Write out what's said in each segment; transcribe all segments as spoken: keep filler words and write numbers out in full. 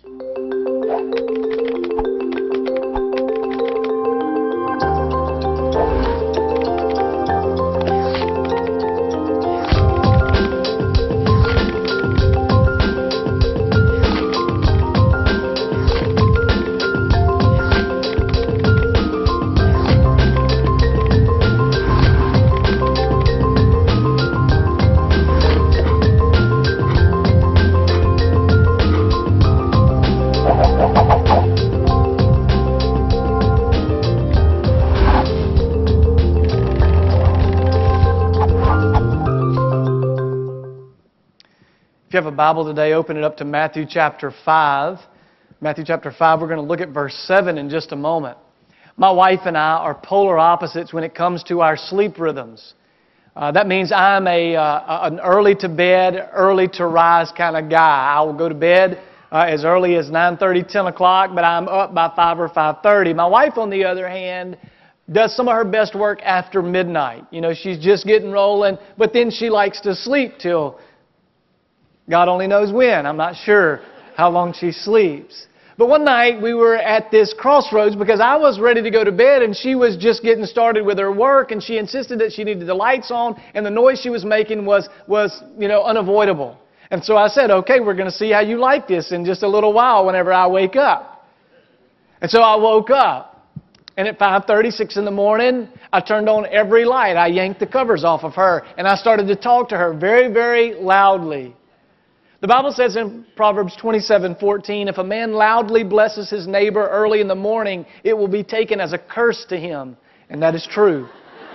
If you have a Bible today, open it up to Matthew chapter five. Matthew chapter five, we're going to look at verse seven in just a moment. My wife and I are polar opposites when it comes to our sleep rhythms. Uh, that means I'm a uh, an early to bed, early to rise kind of guy. I will go to bed uh, as early as nine thirty, ten o'clock, but I'm up by five or five thirty. My wife, on the other hand, does some of her best work after midnight. You know, she's just getting rolling, but then she likes to sleep till God only knows when. I'm not sure how long she sleeps. But one night we were at this crossroads because I was ready to go to bed and she was just getting started with her work, and she insisted that she needed the lights on, and the noise she was making was, was you know, unavoidable. And so I said, okay, we're going to see how you like this in just a little while whenever I wake up. And so I woke up. And at five thirty, six in the morning, I turned on every light. I yanked the covers off of her, and I started to talk to her very, very loudly. The Bible says in Proverbs twenty-seven fourteen, if a man loudly blesses his neighbor early in the morning, it will be taken as a curse to him. And that is true.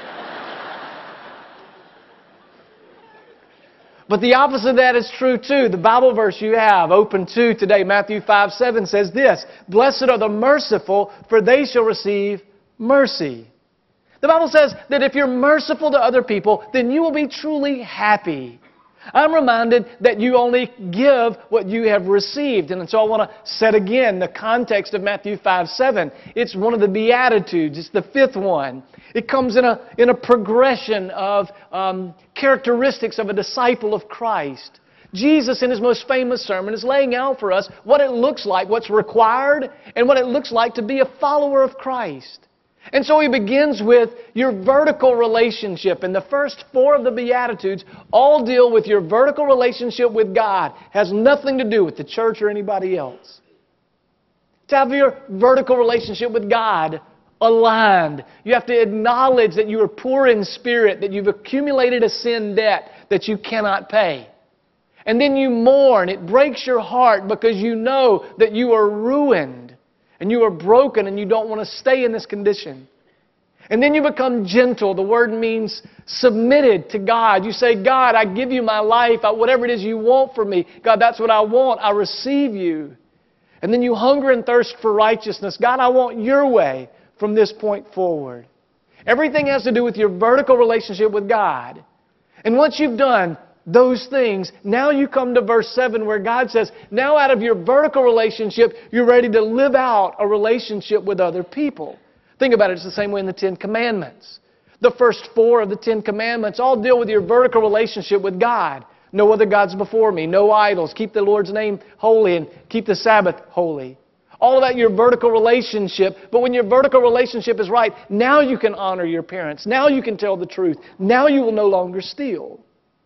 But the opposite of that is true too. The Bible verse you have open to today, Matthew five seven, says this: blessed are the merciful, for they shall receive mercy. The Bible says that if you're merciful to other people, then you will be truly happy. I'm reminded that you only give what you have received. And so I want to set again the context of Matthew five seven. It's one of the Beatitudes. It's the fifth one. It comes in a, in a progression of um, characteristics of a disciple of Christ. Jesus, in His most famous sermon, is laying out for us what it looks like, what's required, and what it looks like to be a follower of Christ. And so He begins with your vertical relationship. And the first four of the Beatitudes all deal with your vertical relationship with God. It has nothing to do with the church or anybody else. To have your vertical relationship with God aligned, you have to acknowledge that you are poor in spirit, that you've accumulated a sin debt that you cannot pay. And then you mourn. It breaks your heart because you know that you are ruined. And you are broken and you don't want to stay in this condition. And then you become gentle. The word means submitted to God. You say, God, I give you my life. Whatever it is you want from me. God, that's what I want. I receive you. And then you hunger and thirst for righteousness. God, I want your way from this point forward. Everything has to do with your vertical relationship with God. And once you've done those things, now you come to verse seven where God says, now out of your vertical relationship, you're ready to live out a relationship with other people. Think about it, it's the same way in the Ten Commandments. The first four of the Ten Commandments all deal with your vertical relationship with God. No other gods before me, no idols, keep the Lord's name holy and keep the Sabbath holy. All of that, your vertical relationship. But when your vertical relationship is right, now you can honor your parents. Now you can tell the truth. Now you will no longer steal.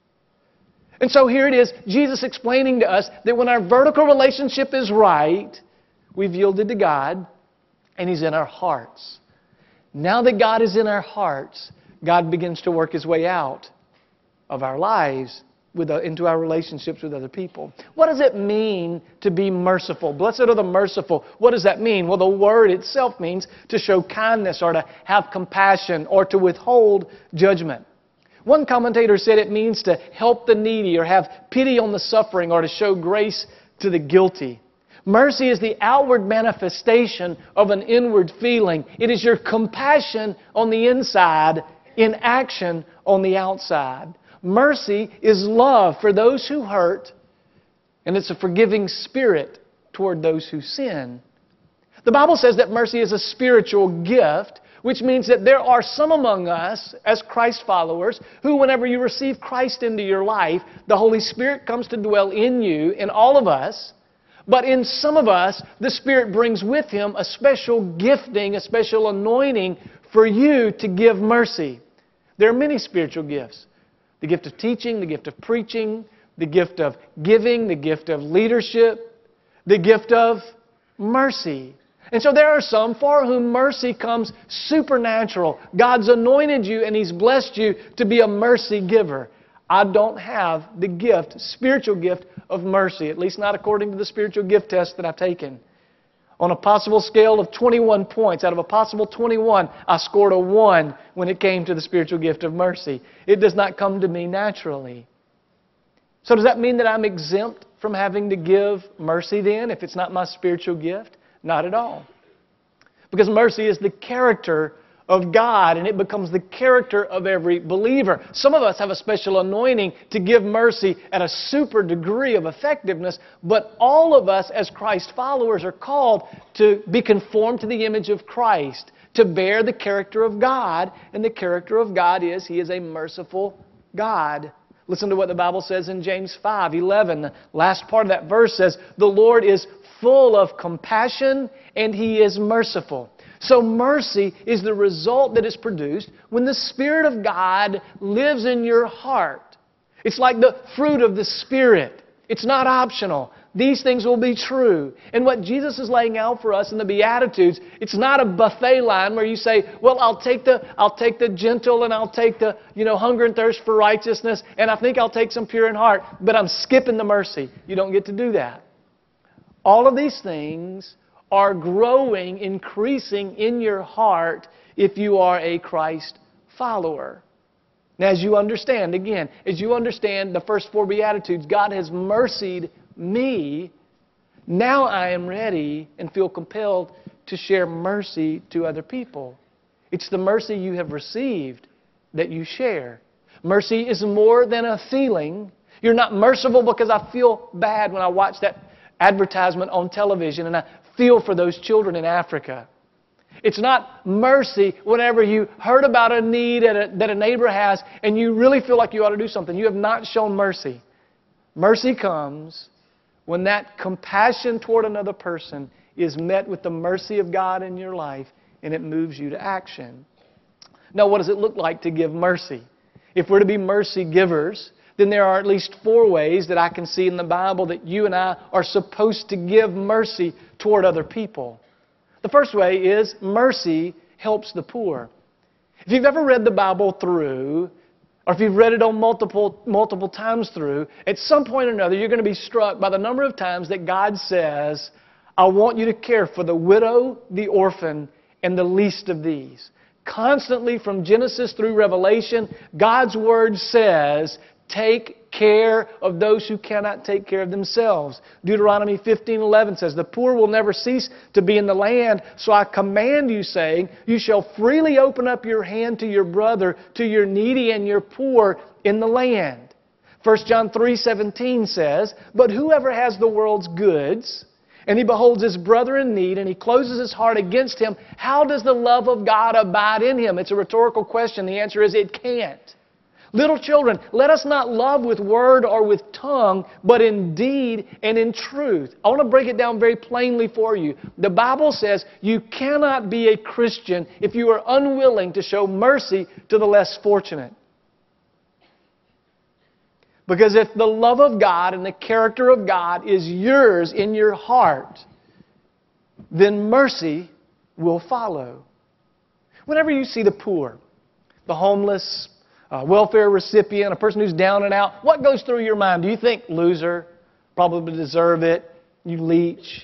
And so here it is, Jesus explaining to us that when our vertical relationship is right, we've yielded to God, and He's in our hearts. Now that God is in our hearts, God begins to work His way out of our lives with, uh, into our relationships with other people. What does it mean to be merciful? Blessed are the merciful. What does that mean? Well, the word itself means to show kindness or to have compassion or to withhold judgment. One commentator said it means to help the needy or have pity on the suffering or to show grace to the guilty. Mercy is the outward manifestation of an inward feeling. It is your compassion on the inside in action on the outside. Mercy is love for those who hurt, and it's a forgiving spirit toward those who sin. The Bible says that mercy is a spiritual gift, which means that there are some among us, as Christ followers, who whenever you receive Christ into your life, the Holy Spirit comes to dwell in you, in all of us. But in some of us, the Spirit brings with Him a special gifting, a special anointing for you to give mercy. There are many spiritual gifts. The gift of teaching, the gift of preaching, the gift of giving, the gift of leadership, the gift of mercy. And so there are some for whom mercy comes supernatural. God's anointed you and He's blessed you to be a mercy giver. I don't have the gift, spiritual gift of mercy, at least not according to the spiritual gift test that I've taken. On a possible scale of twenty-one points, out of a possible twenty-one, I scored a one when it came to the spiritual gift of mercy. It does not come to me naturally. So does that mean that I'm exempt from having to give mercy then, if it's not my spiritual gift? Not at all. Because mercy is the character of God, and it becomes the character of every believer. Some of us have a special anointing to give mercy at a super degree of effectiveness, but all of us as Christ followers are called to be conformed to the image of Christ, to bear the character of God, and the character of God is He is a merciful God. Listen to what the Bible says in James five eleven. The last part of that verse says, "The Lord is full of compassion and He is merciful." So mercy is the result that is produced when the Spirit of God lives in your heart. It's like the fruit of the Spirit. It's not optional. These things will be true. And what Jesus is laying out for us in the Beatitudes, it's not a buffet line where you say, well, I'll take the I'll take the gentle and I'll take the, you know, hunger and thirst for righteousness, and I think I'll take some pure in heart, but I'm skipping the mercy. You don't get to do that. All of these things are growing, increasing in your heart if you are a Christ follower. Now, as you understand, again, as you understand the first four Beatitudes, God has mercied me. Now I am ready and feel compelled to share mercy to other people. It's the mercy you have received that you share. Mercy is more than a feeling. You're not merciful because I feel bad when I watch that advertisement on television and I feel for those children in Africa. It's not mercy whenever you heard about a need that a, that a neighbor has and you really feel like you ought to do something. You have not shown mercy. Mercy comes when that compassion toward another person is met with the mercy of God in your life and it moves you to action. Now, what does it look like to give mercy? If we're to be mercy givers, then there are at least four ways that I can see in the Bible that you and I are supposed to give mercy toward other people. The first way is mercy helps the poor. If you've ever read the Bible through, or if you've read it on multiple, multiple times through, at some point or another you're going to be struck by the number of times that God says, I want you to care for the widow, the orphan, and the least of these. Constantly from Genesis through Revelation, God's Word says, take care of those who cannot take care of themselves. Deuteronomy fifteen eleven says, the poor will never cease to be in the land, so I command you, saying, you shall freely open up your hand to your brother, to your needy and your poor in the land. First John three seventeen says, but whoever has the world's goods, and he beholds his brother in need, and he closes his heart against him, how does the love of God abide in him? It's a rhetorical question. The answer is it can't. Little children, let us not love with word or with tongue, but in deed and in truth. I want to break it down very plainly for you. The Bible says you cannot be a Christian if you are unwilling to show mercy to the less fortunate. Because if the love of God and the character of God is yours in your heart, then mercy will follow. Whenever you see the poor, the homeless, a welfare recipient, a person who's down and out, what goes through your mind? Do you think, loser, probably deserve it, you leech?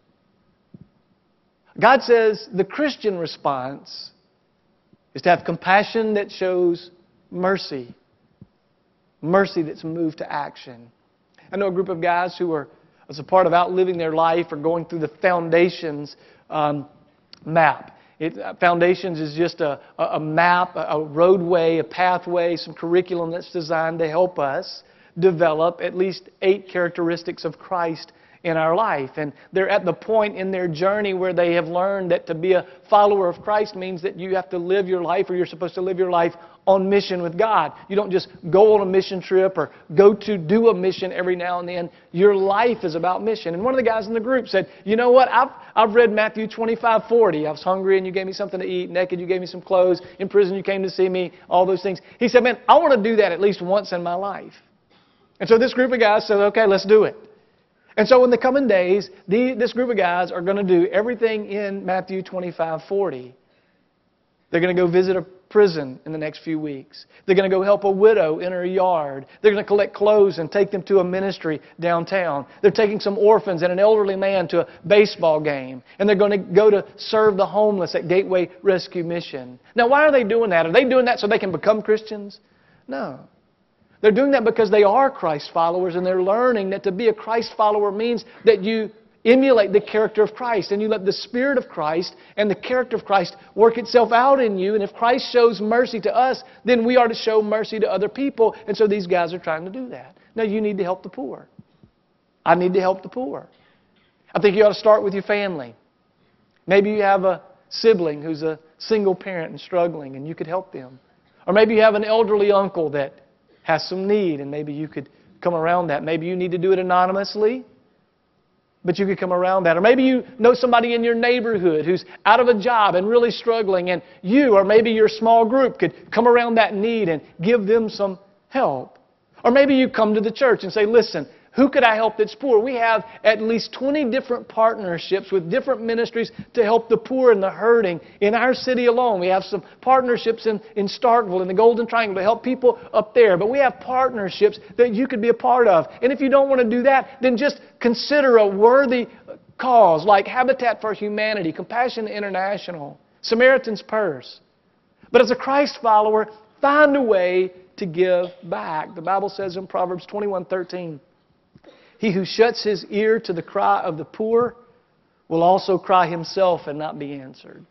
God says the Christian response is to have compassion that shows mercy. Mercy that's moved to action. I know a group of guys who are, as a part of outliving their life, are going through the Foundations um, map. It, uh, Foundations is just a, a map, a roadway, a pathway, some curriculum that's designed to help us develop at least eight characteristics of Christ in our life. And they're at the point in their journey where they have learned that to be a follower of Christ means that you have to live your life, or you're supposed to live your life on mission with God. You don't just go on a mission trip or go to do a mission every now and then. Your life is about mission. And one of the guys in the group said, you know what, I've, I've read Matthew twenty-five forty. I was hungry and you gave me something to eat. Naked, you gave me some clothes. In prison, you came to see me. All those things. He said, man, I want to do that at least once in my life. And so this group of guys said, okay, let's do it. And so in the coming days, the, this group of guys are going to do everything in Matthew twenty-five forty. They're going to go visit a prison in the next few weeks. They're going to go help a widow in her yard. They're going to collect clothes and take them to a ministry downtown. They're taking some orphans and an elderly man to a baseball game. And they're going to go to serve the homeless at Gateway Rescue Mission. Now, why are they doing that? Are they doing that so they can become Christians? No. They're doing that because they are Christ followers, and they're learning that to be a Christ follower means that you emulate the character of Christ, and you let the Spirit of Christ and the character of Christ work itself out in you. And if Christ shows mercy to us, then we are to show mercy to other people. And so these guys are trying to do that. Now, you need to help the poor. I need to help the poor. I think you ought to start with your family. Maybe you have a sibling who's a single parent and struggling, and you could help them. Or maybe you have an elderly uncle that has some need, and maybe you could come around that. Maybe you need to do it anonymously, but you could come around that. Or maybe you know somebody in your neighborhood who's out of a job and really struggling, and you or maybe your small group could come around that need and give them some help. Or maybe you come to the church and say, listen, who could I help that's poor? We have at least twenty different partnerships with different ministries to help the poor and the hurting in our city alone. We have some partnerships in, in Starkville, in the Golden Triangle, to help people up there. But we have partnerships that you could be a part of. And if you don't want to do that, then just consider a worthy cause like Habitat for Humanity, Compassion International, Samaritan's Purse. But as a Christ follower, find a way to give back. The Bible says in Proverbs twenty-one thirteen, he who shuts his ear to the cry of the poor will also cry himself and not be answered.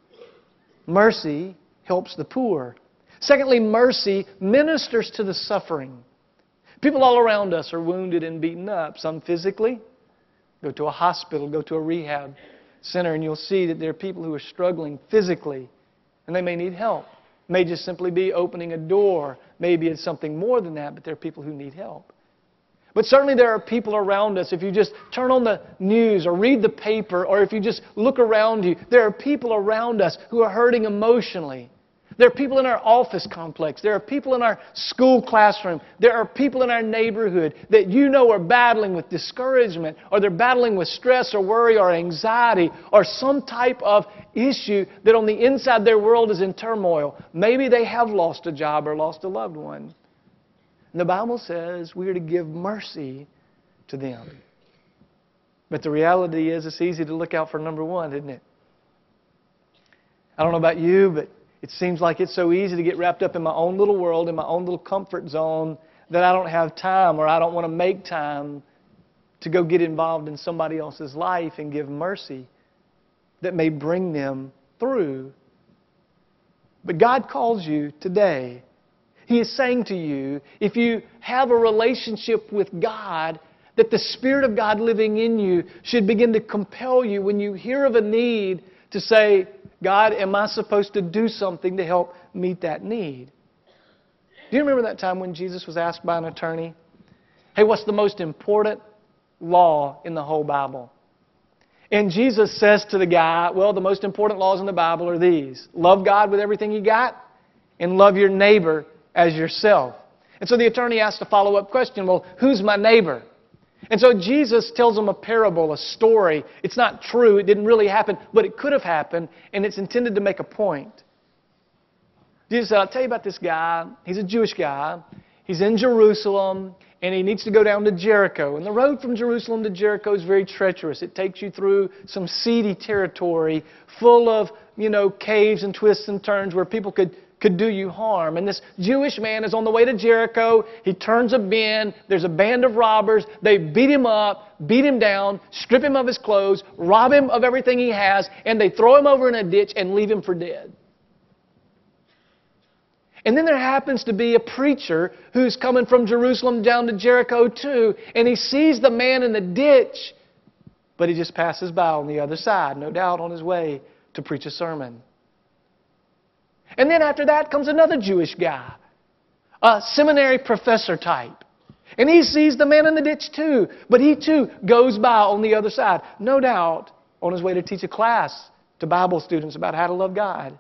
Mercy helps the poor. Secondly, mercy ministers to the suffering. People all around us are wounded and beaten up, some physically. Go to a hospital, go to a rehab center, and you'll see that there are people who are struggling physically, and they may need help. It may just simply be opening a door. Maybe it's something more than that, but there are people who need help. But certainly there are people around us. If you just turn on the news or read the paper, or if you just look around you, there are people around us who are hurting emotionally. There are people in our office complex. There are people in our school classroom. There are people in our neighborhood that you know are battling with discouragement, or they're battling with stress or worry or anxiety or some type of issue that on the inside their world is in turmoil. Maybe they have lost a job or lost a loved one. And the Bible says we are to give mercy to them. But the reality is it's easy to look out for number one, isn't it? I don't know about you, but it seems like it's so easy to get wrapped up in my own little world, in my own little comfort zone, that I don't have time, or I don't want to make time to go get involved in somebody else's life and give mercy that may bring them through. But God calls you today. He is saying to you, if you have a relationship with God, that the Spirit of God living in you should begin to compel you when you hear of a need to say, God, am I supposed to do something to help meet that need? Do you remember that time when Jesus was asked by an attorney, hey, what's the most important law in the whole Bible? And Jesus says to the guy, well, the most important laws in the Bible are these. Love God with everything you got, and love your neighbor as yourself. And so the attorney asked a follow-up question, well, who's my neighbor? And so Jesus tells him a parable, a story. It's not true, it didn't really happen, but it could have happened, and it's intended to make a point. Jesus said, I'll tell you about this guy. He's a Jewish guy. He's in Jerusalem, and he needs to go down to Jericho. And the road from Jerusalem to Jericho is very treacherous. It takes you through some seedy territory full of, you know, caves and twists and turns where people could could do you harm. And this Jewish man is on the way to Jericho. He turns a bend. There's a band of robbers. They beat him up, beat him down, strip him of his clothes, rob him of everything he has, and they throw him over in a ditch and leave him for dead. And then there happens to be a preacher who's coming from Jerusalem down to Jericho too, and he sees the man in the ditch, but he just passes by on the other side, no doubt on his way to preach a sermon. And then after that comes another Jewish guy a seminary professor type. And he sees the man in the ditch too. But he too goes by on the other side. No doubt on his way to teach a class to Bible students about how to love God.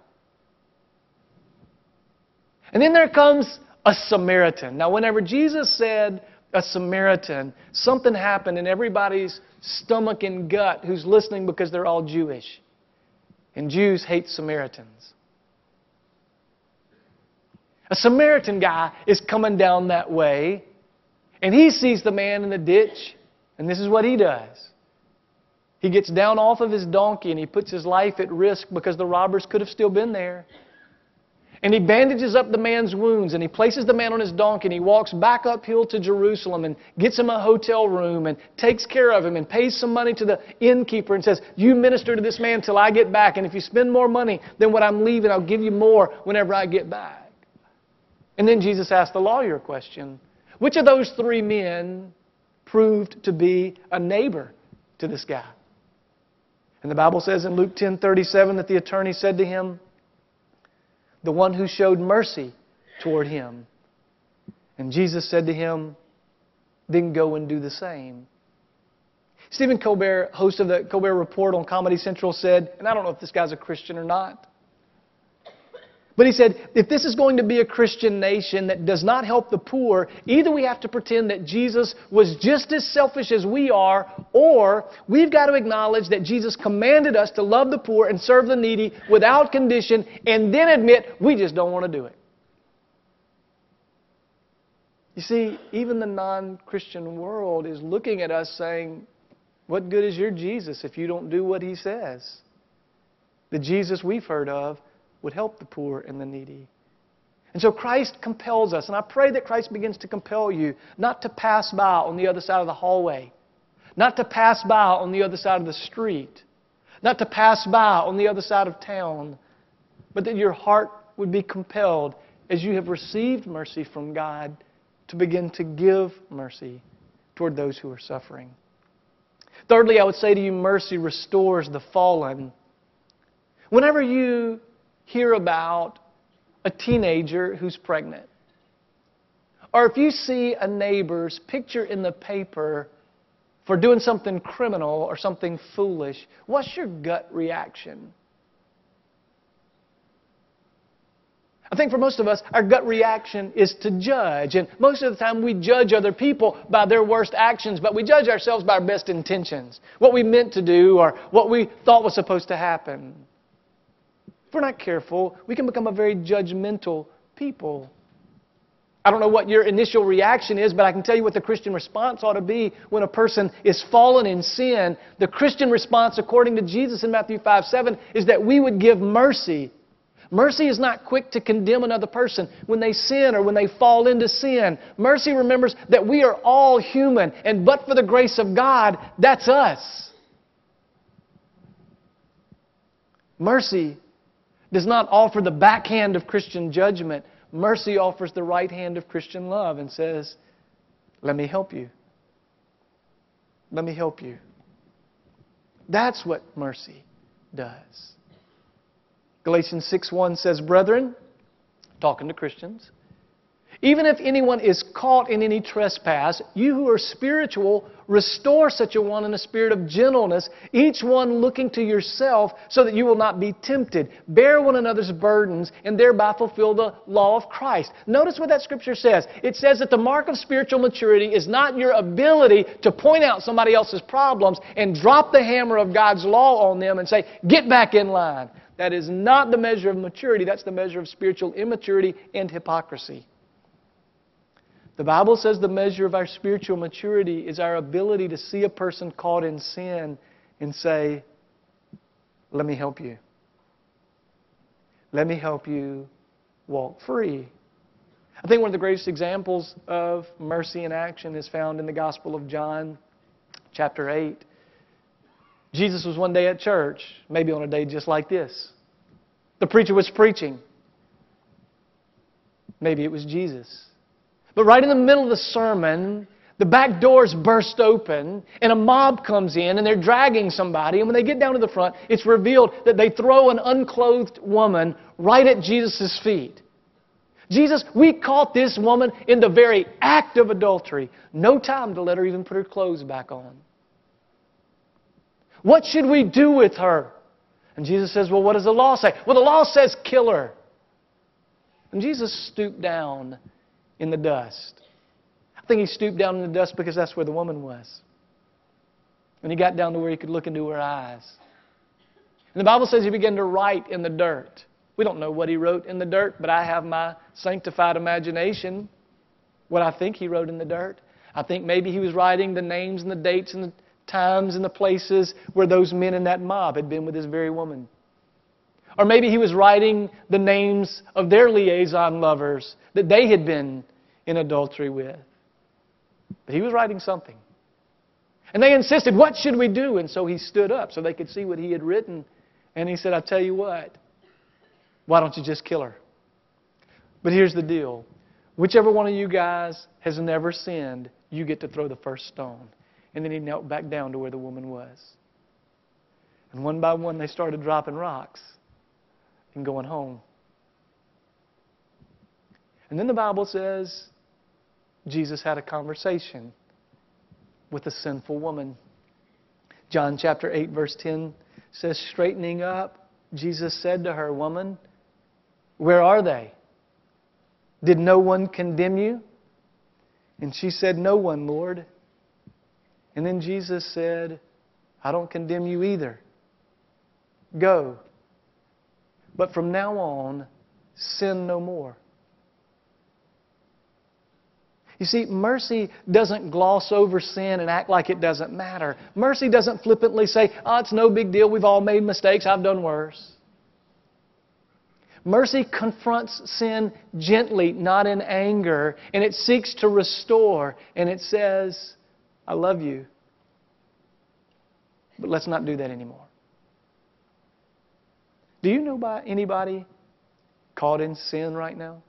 And then there comes a Samaritan. Now, whenever Jesus said a Samaritan, something happened in everybody's stomach and gut who's listening because they're all Jewish. And Jews hate Samaritans. A Samaritan guy is coming down that way, and he sees the man in the ditch, and this is what he does. He gets down off of his donkey and he puts his life at risk because the robbers could have still been there. And he bandages up the man's wounds, and he places the man on his donkey, and he walks back uphill to Jerusalem and gets him a hotel room and takes care of him and pays some money to the innkeeper and says, you minister to this man till I get back, and if you spend more money than what I'm leaving, I'll give you more whenever I get back. And then Jesus asked the lawyer a question. Which of those three men proved to be a neighbor to this guy? And the Bible says in Luke ten thirty-seven that the attorney said to him, the one who showed mercy toward him. And Jesus said to him, then go and do the same. Stephen Colbert, host of the Colbert Report on Comedy Central, said, and I don't know if this guy's a Christian or not, but he said, if this is going to be a Christian nation that does not help the poor, either we have to pretend that Jesus was just as selfish as we are, or we've got to acknowledge that Jesus commanded us to love the poor and serve the needy without condition, and then admit we just don't want to do it. You see, even the non-Christian world is looking at us saying, what good is your Jesus if you don't do what He says? The Jesus we've heard of would help the poor and the needy. And so Christ compels us, and I pray that Christ begins to compel you not to pass by on the other side of the hallway, not to pass by on the other side of the street, not to pass by on the other side of town, but that your heart would be compelled as you have received mercy from God to begin to give mercy toward those who are suffering. Thirdly, I would say to you, mercy restores the fallen. Whenever you hear about a teenager who's pregnant, or if you see a neighbor's picture in the paper for doing something criminal or something foolish, what's your gut reaction? I think for most of us, our gut reaction is to judge. And most of the time we judge other people by their worst actions, but we judge ourselves by our best intentions, what we meant to do or what we thought was supposed to happen. If we're not careful, we can become a very judgmental people. I don't know what your initial reaction is, but I can tell you what the Christian response ought to be when a person is fallen in sin. The Christian response, according to Jesus in Matthew five seven, is that we would give mercy. Mercy is not quick to condemn another person when they sin or when they fall into sin. Mercy remembers that we are all human, and but for the grace of God, that's us. Mercy does not offer the backhand of Christian judgment. Mercy offers the right hand of Christian love and says, let me help you. Let me help you. That's what mercy does. Galatians six one says, brethren, talking to Christians, even if anyone is caught in any trespass, you who are spiritual, restore such a one in a spirit of gentleness, each one looking to yourself so that you will not be tempted. Bear one another's burdens and thereby fulfill the law of Christ. Notice what that scripture says. It says that the mark of spiritual maturity is not your ability to point out somebody else's problems and drop the hammer of God's law on them and say, get back in line. That is not the measure of maturity. That's the measure of spiritual immaturity and hypocrisy. The Bible says the measure of our spiritual maturity is our ability to see a person caught in sin and say, let me help you. Let me help you walk free. I think one of the greatest examples of mercy in action is found in the Gospel of John, chapter eight. Jesus was one day at church, maybe on a day just like this. The preacher was preaching. Maybe it was Jesus. But right in the middle of the sermon, the back doors burst open and a mob comes in and they're dragging somebody. And when they get down to the front, it's revealed that they throw an unclothed woman right at Jesus' feet. Jesus, we caught this woman in the very act of adultery. No time to let her even put her clothes back on. What should we do with her? And Jesus says, well, what does the law say? Well, the law says kill her. And Jesus stooped down in the dust. I think He stooped down in the dust because that's where the woman was. And He got down to where He could look into her eyes. And the Bible says He began to write in the dirt. We don't know what He wrote in the dirt, but I have my sanctified imagination what I think He wrote in the dirt. I think maybe He was writing the names and the dates and the times and the places where those men in that mob had been with this very woman. Or maybe He was writing the names of their liaison lovers that they had been in adultery with. But He was writing something. And they insisted, what should we do? And so He stood up so they could see what He had written. And He said, I tell you what, why don't you just kill her? But here's the deal. Whichever one of you guys has never sinned, you get to throw the first stone. And then He knelt back down to where the woman was. And one by one they started dropping rocks and going home. And then the Bible says Jesus had a conversation with a sinful woman. John chapter eight verse ten says, straightening up, Jesus said to her, woman, where are they? Did no one condemn you? And she said, no one, Lord. And then Jesus said, I don't condemn you either. Go. But from now on, sin no more. You see, mercy doesn't gloss over sin and act like it doesn't matter. Mercy doesn't flippantly say, oh, it's no big deal. We've all made mistakes. I've done worse. Mercy confronts sin gently, not in anger, and it seeks to restore. And it says, I love you, but let's not do that anymore. Do you know by anybody caught in sin right now?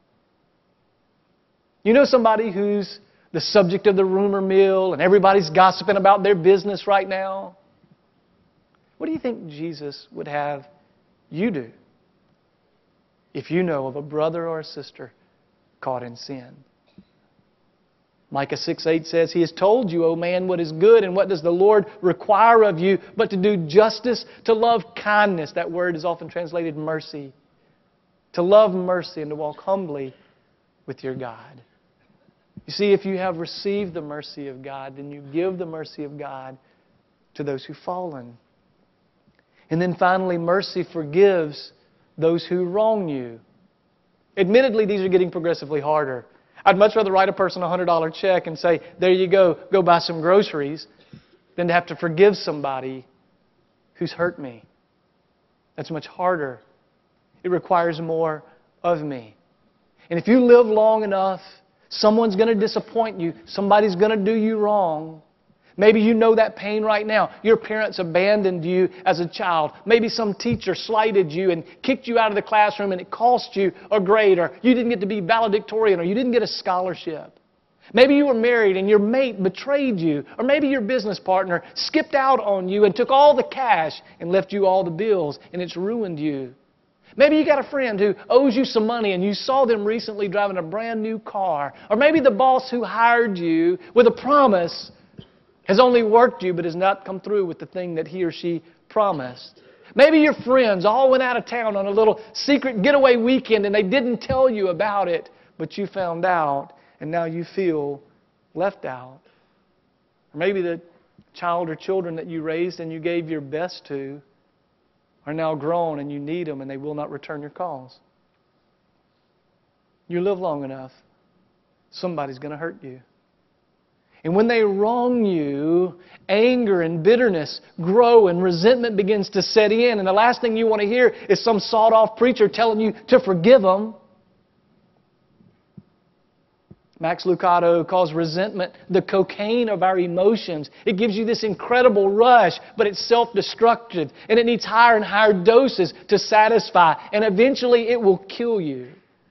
You know somebody who's the subject of the rumor mill and everybody's gossiping about their business right now? What do you think Jesus would have you do if you know of a brother or a sister caught in sin? Micah six eight says, He has told you, O man, what is good, and what does the Lord require of you, but to do justice, to love kindness. That word is often translated mercy. To love mercy and to walk humbly with your God. You see, if you have received the mercy of God, then you give the mercy of God to those who've fallen. And then finally, mercy forgives those who wrong you. Admittedly, these are getting progressively harder. I'd much rather write a person a one hundred dollar check and say, there you go, go buy some groceries, than to have to forgive somebody who's hurt me. That's much harder. It requires more of me. And if you live long enough, someone's going to disappoint you. Somebody's going to do you wrong. Maybe you know that pain right now. Your parents abandoned you as a child. Maybe some teacher slighted you and kicked you out of the classroom and it cost you a grade, or you didn't get to be valedictorian, or you didn't get a scholarship. Maybe you were married and your mate betrayed you, or maybe your business partner skipped out on you and took all the cash and left you all the bills, and it's ruined you. Maybe you got a friend who owes you some money and you saw them recently driving a brand new car. Or maybe the boss who hired you with a promise has only worked you but has not come through with the thing that he or she promised. Maybe your friends all went out of town on a little secret getaway weekend and they didn't tell you about it, but you found out and now you feel left out. Or maybe the child or children that you raised and you gave your best to are now grown and you need them and they will not return your calls. You live long enough, somebody's going to hurt you. And when they wrong you, anger and bitterness grow and resentment begins to set in. And the last thing you want to hear is some sawed-off preacher telling you to forgive them. Max Lucado calls resentment the cocaine of our emotions. It gives you this incredible rush, but it's self-destructive. And it needs higher and higher doses to satisfy. And eventually it will kill you.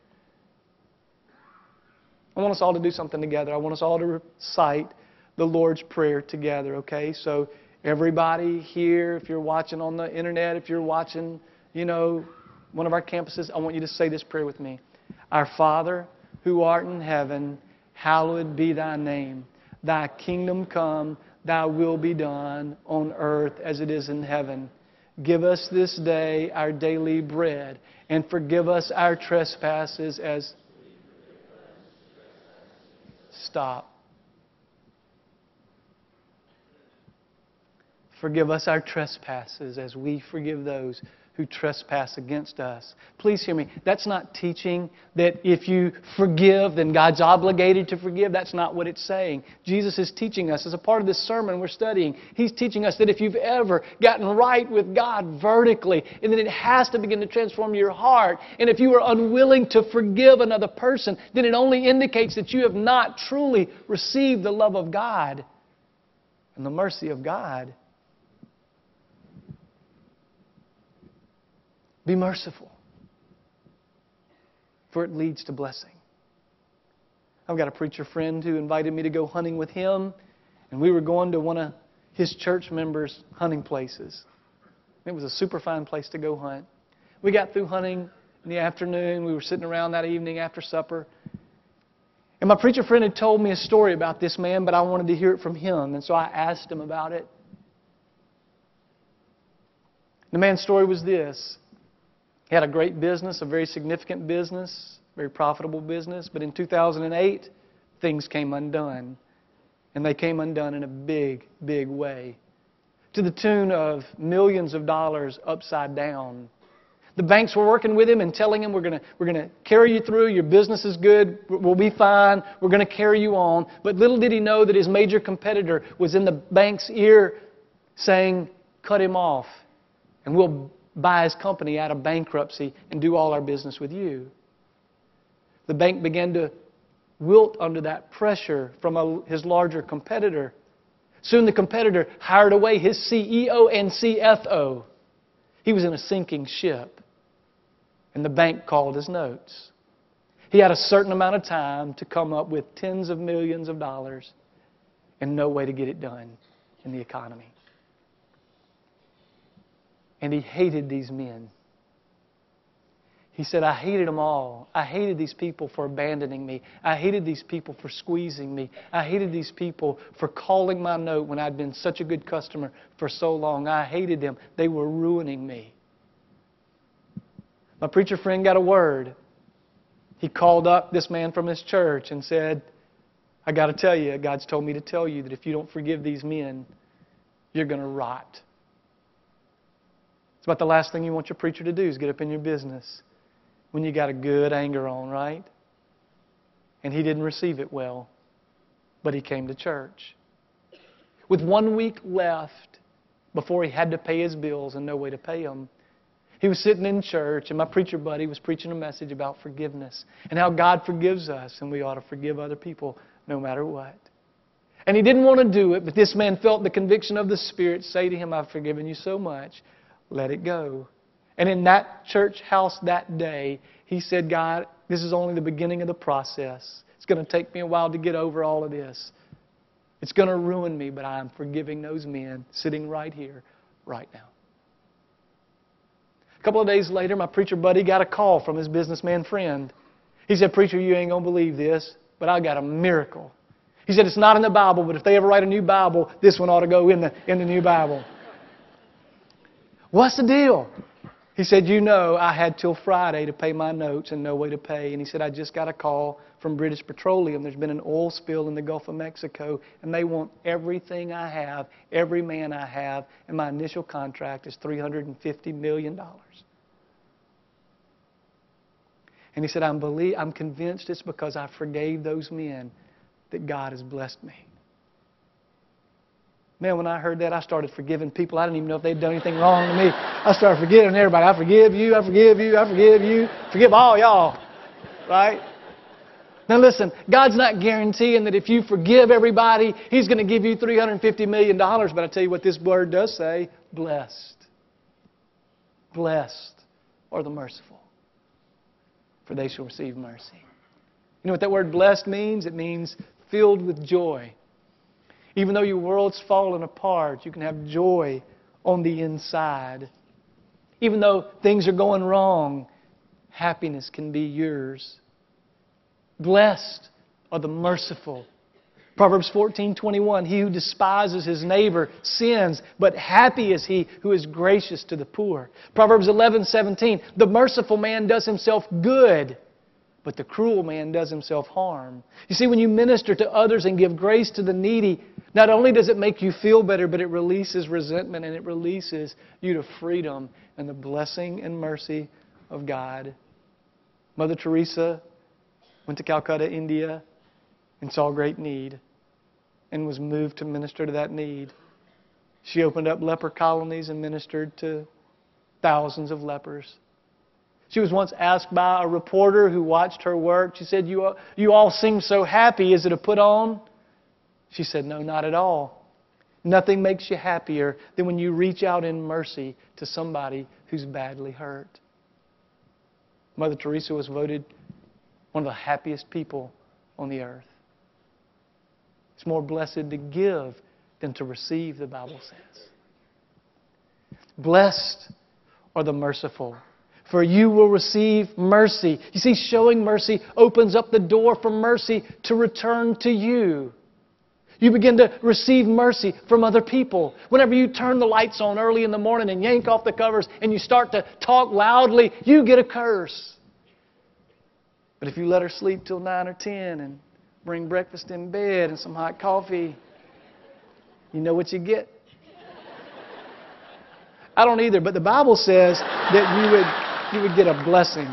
I want us all to do something together. I want us all to recite the Lord's Prayer together, okay? So everybody here, if you're watching on the internet, if you're watching, you know, one of our campuses, I want you to say this prayer with me. Our Father, who art in heaven, hallowed be Thy name. Thy kingdom come, Thy will be done on earth as it is in heaven. Give us this day our daily bread, and forgive us our trespasses as... Stop. Forgive us our trespasses as we forgive those who trespass against us. Please hear me. That's not teaching that if you forgive, then God's obligated to forgive. That's not what it's saying. Jesus is teaching us, as a part of this sermon we're studying, He's teaching us that if you've ever gotten right with God vertically, and then it has to begin to transform your heart, and if you are unwilling to forgive another person, then it only indicates that you have not truly received the love of God and the mercy of God. Be merciful, for it leads to blessing. I've got a preacher friend who invited me to go hunting with him, and we were going to one of his church members' hunting places. It was a super fine place to go hunt. We got through hunting in the afternoon. We were sitting around that evening after supper. And my preacher friend had told me a story about this man, but I wanted to hear it from him, and so I asked him about it. The man's story was this. He had a great business, a very significant business, very profitable business. But in two thousand eight, things came undone. And they came undone in a big, big way. To the tune of millions of dollars upside down. The banks were working with him and telling him, we're going to, we're going to carry you through, your business is good, we'll be fine, we're going to carry you on. But little did he know that his major competitor was in the bank's ear saying, cut him off, and we'll buy his company out of bankruptcy and do all our business with you. The bank began to wilt under that pressure from a, his larger competitor. Soon the competitor hired away his C E O and C F O. He was in a sinking ship, and the bank called his notes. He had a certain amount of time to come up with tens of millions of dollars and no way to get it done in the economy. And he hated these men. He said, I hated them all. I hated these people for abandoning me. I hated these people for squeezing me. I hated these people for calling my note when I'd been such a good customer for so long. I hated them. They were ruining me. My preacher friend got a word. He called up this man from his church and said, I got to tell you, God's told me to tell you that if you don't forgive these men, you're going to rot. It's about the last thing you want your preacher to do is get up in your business when you got a good anger on, right? And he didn't receive it well, but he came to church. With one week left before he had to pay his bills and no way to pay them, he was sitting in church, and my preacher buddy was preaching a message about forgiveness and how God forgives us, and we ought to forgive other people no matter what. And he didn't want to do it, but this man felt the conviction of the Spirit say to him, I've forgiven you so much. Let it go. And in that church house that day, he said, God, this is only the beginning of the process. It's going to take me a while to get over all of this. It's going to ruin me, but I'm forgiving those men sitting right here, right now. A couple of days later, my preacher buddy got a call from his businessman friend. He said, Preacher, you ain't going to believe this, but I got a miracle. He said, it's not in the Bible, but if they ever write a new Bible, this one ought to go in the, in the new Bible. What's the deal? He said, you know, I had till Friday to pay my notes and no way to pay. And he said, I just got a call from British Petroleum. There's been an oil spill in the Gulf of Mexico, and they want everything I have, every man I have, and my initial contract is three hundred fifty million dollars. And he said, I'm, believe, I'm convinced it's because I forgave those men that God has blessed me. Man, when I heard that, I started forgiving people. I didn't even know if they'd done anything wrong to me. I started forgiving everybody. I forgive you, I forgive you, I forgive you. Forgive all y'all. Right? Now listen, God's not guaranteeing that if you forgive everybody, He's going to give you three hundred fifty million dollars. But I tell you what this word does say, blessed. Blessed are the merciful, for they shall receive mercy. You know what that word blessed means? It means filled with joy. Even though your world's fallen apart, you can have joy on the inside. Even though things are going wrong, happiness can be yours Blessed are the merciful. Proverbs fourteen twenty-one, he who despises his neighbor sins, but happy is he who is gracious to the poor. Proverbs eleven seventeen, the merciful man does himself good, but the cruel man does himself harm. You see, when you minister to others and give grace to the needy, not only does it make you feel better, but it releases resentment and it releases you to freedom and the blessing and mercy of God. Mother Teresa went to Calcutta, India, and saw great need and was moved to minister to that need. She opened up leper colonies and ministered to thousands of lepers. She was once asked by a reporter who watched her work, she said, you, you all seem so happy. Is it a put on? She said, no, not at all. Nothing makes you happier than when you reach out in mercy to somebody who's badly hurt. Mother Teresa was voted one of the happiest people on the earth. It's more blessed to give than to receive, the Bible says. Blessed are the merciful, for you will receive mercy. You see, showing mercy opens up the door for mercy to return to you. You begin to receive mercy from other people. Whenever you turn the lights on early in the morning and yank off the covers and you start to talk loudly, you get a curse. But if you let her sleep till nine or ten and bring breakfast in bed and some hot coffee, you know what you get. I don't either, but the Bible says that you would, you would get a blessing.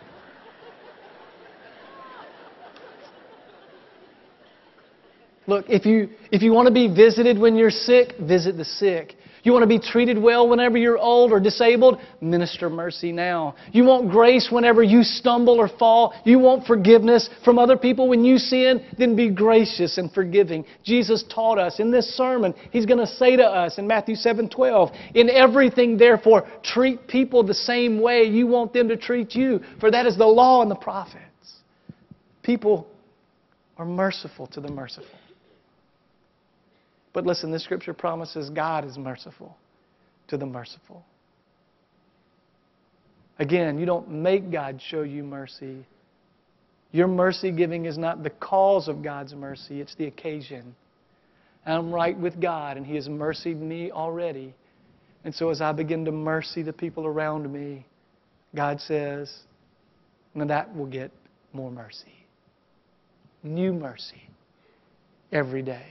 Look, if you, if you want to be visited when you're sick, visit the sick. You want to be treated well whenever you're old or disabled? Minister mercy now. You want grace whenever you stumble or fall? You want forgiveness from other people when you sin? Then be gracious and forgiving. Jesus taught us in this sermon, He's going to say to us in Matthew seven twelve, in everything therefore treat people the same way you want them to treat you, for that is the law and the prophets. People are merciful to the merciful. But listen, this scripture promises God is merciful to the merciful. Again, you don't make God show you mercy. Your mercy giving is not the cause of God's mercy, it's the occasion. I'm right with God, and He has mercied me already. And so as I begin to mercy the people around me, God says, now that will get more mercy. New mercy every day.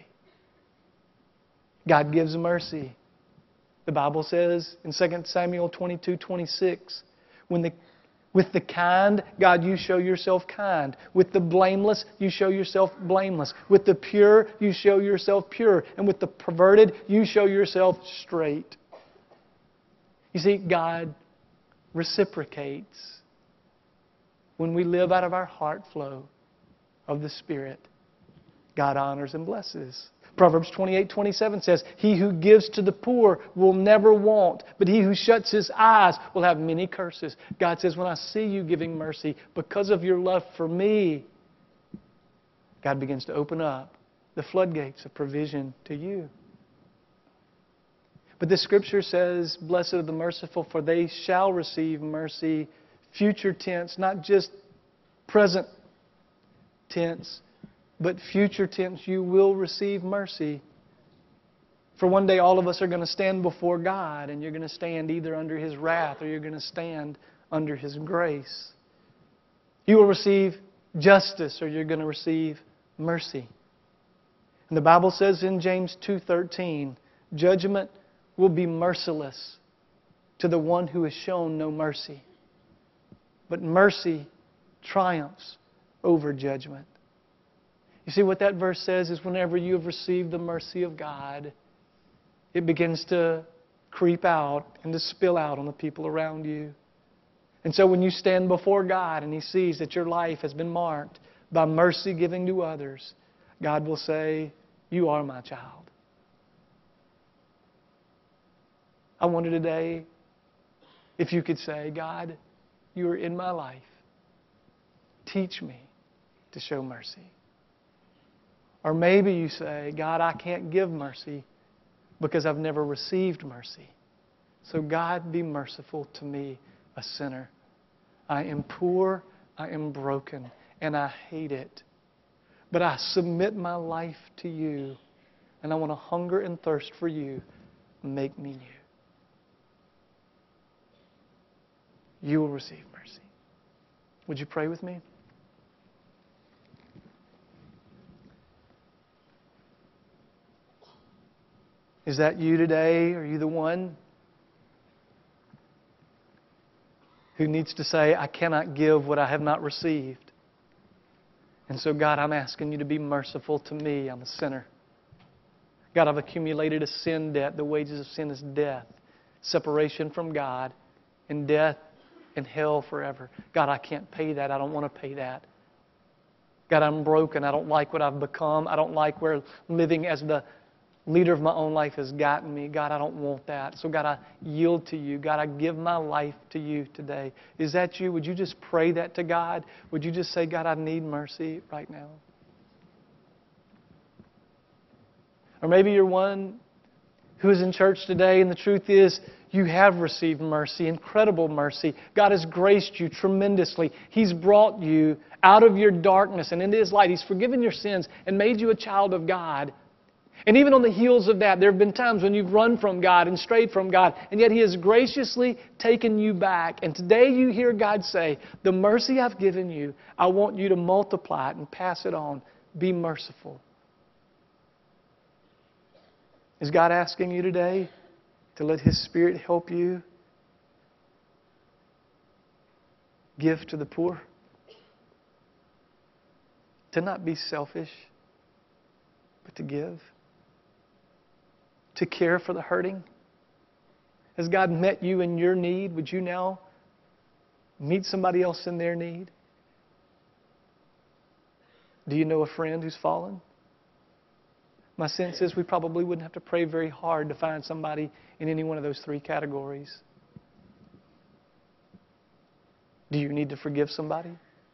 God gives mercy. The Bible says in Second Samuel twenty-two twenty-six, when the, with the kind, God, you show yourself kind. With the blameless, you show yourself blameless. With the pure, you show yourself pure. And with the perverted, you show yourself straight. You see, God reciprocates when we live out of our heart flow of the Spirit. God honors and blesses. Proverbs twenty-eight twenty-seven says, he who gives to the poor will never want, but he who shuts his eyes will have many curses. God says, when I see you giving mercy because of your love for me, God begins to open up the floodgates of provision to you. But the Scripture says, blessed are the merciful, for they shall receive mercy. Future tense, not just present tense, but future tense, you will receive mercy. For one day all of us are going to stand before God, and you're going to stand either under His wrath or you're going to stand under His grace. You will receive justice or you're going to receive mercy. And the Bible says in James two thirteen, judgment will be merciless to the one who has shown no mercy. But mercy triumphs over judgment. You see what that verse says is whenever you have received the mercy of God, it begins to creep out and to spill out on the people around you. And so when you stand before God and He sees that your life has been marked by mercy giving to others, God will say, you are my child. I wonder today if you could say, God, you are in my life. Teach me to show mercy. Or maybe you say, God, I can't give mercy because I've never received mercy. So God, be merciful to me, a sinner. I am poor, I am broken, and I hate it. But I submit my life to You, and I want to hunger and thirst for You. Make me new. You will receive mercy. Would you pray with me? Is that you today? Are you the one who needs to say, I cannot give what I have not received? And so, God, I'm asking You to be merciful to me. I'm a sinner. God, I've accumulated a sin debt. The wages of sin is death, separation from God, and death and hell forever. God, I can't pay that. I don't want to pay that. God, I'm broken. I don't like what I've become. I don't like where living as the leader of my own life has gotten me. God, I don't want that. So God, I yield to You. God, I give my life to You today. Is that you? Would you just pray that to God? Would you just say, God, I need mercy right now? Or maybe you're one who is in church today, and the truth is you have received mercy, incredible mercy. God has graced you tremendously. He's brought you out of your darkness and into His light. He's forgiven your sins and made you a child of God. And even on the heels of that, there have been times when you've run from God and strayed from God, and yet He has graciously taken you back. And today you hear God say, the mercy I've given you, I want you to multiply it and pass it on. Be merciful. Is God asking you today to let His Spirit help you give to the poor? To not be selfish, but to give? To care for the hurting? Has God met you in your need? Would you now meet somebody else in their need? Do you know a friend who's fallen? My sense is we probably wouldn't have to pray very hard to find somebody in any one of those three categories. Do you need to forgive somebody?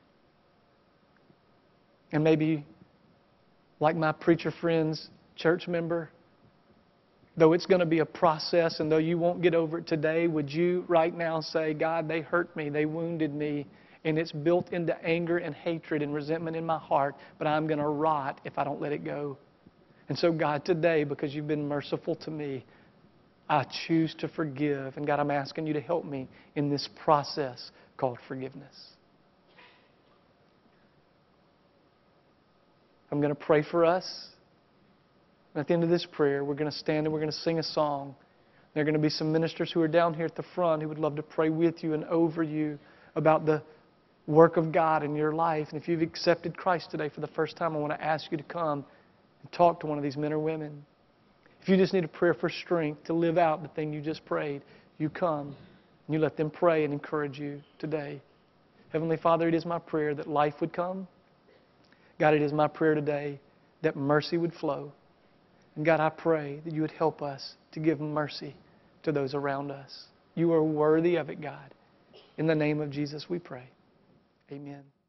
And maybe, like my preacher friend's church member, though it's going to be a process and though you won't get over it today, would you right now say, God, they hurt me, they wounded me, and it's built into anger and hatred and resentment in my heart, but I'm going to rot if I don't let it go. And so, God, today, because You've been merciful to me, I choose to forgive. And God, I'm asking You to help me in this process called forgiveness. I'm going to pray for us. And at the end of this prayer, we're going to stand and we're going to sing a song. There are going to be some ministers who are down here at the front who would love to pray with you and over you about the work of God in your life. And if you've accepted Christ today for the first time, I want to ask you to come and talk to one of these men or women. If you just need a prayer for strength to live out the thing you just prayed, you come and you let them pray and encourage you today. Heavenly Father, it is my prayer that life would come. God, it is my prayer today that mercy would flow. And God, I pray that You would help us to give mercy to those around us. You are worthy of it, God. In the name of Jesus we pray. Amen.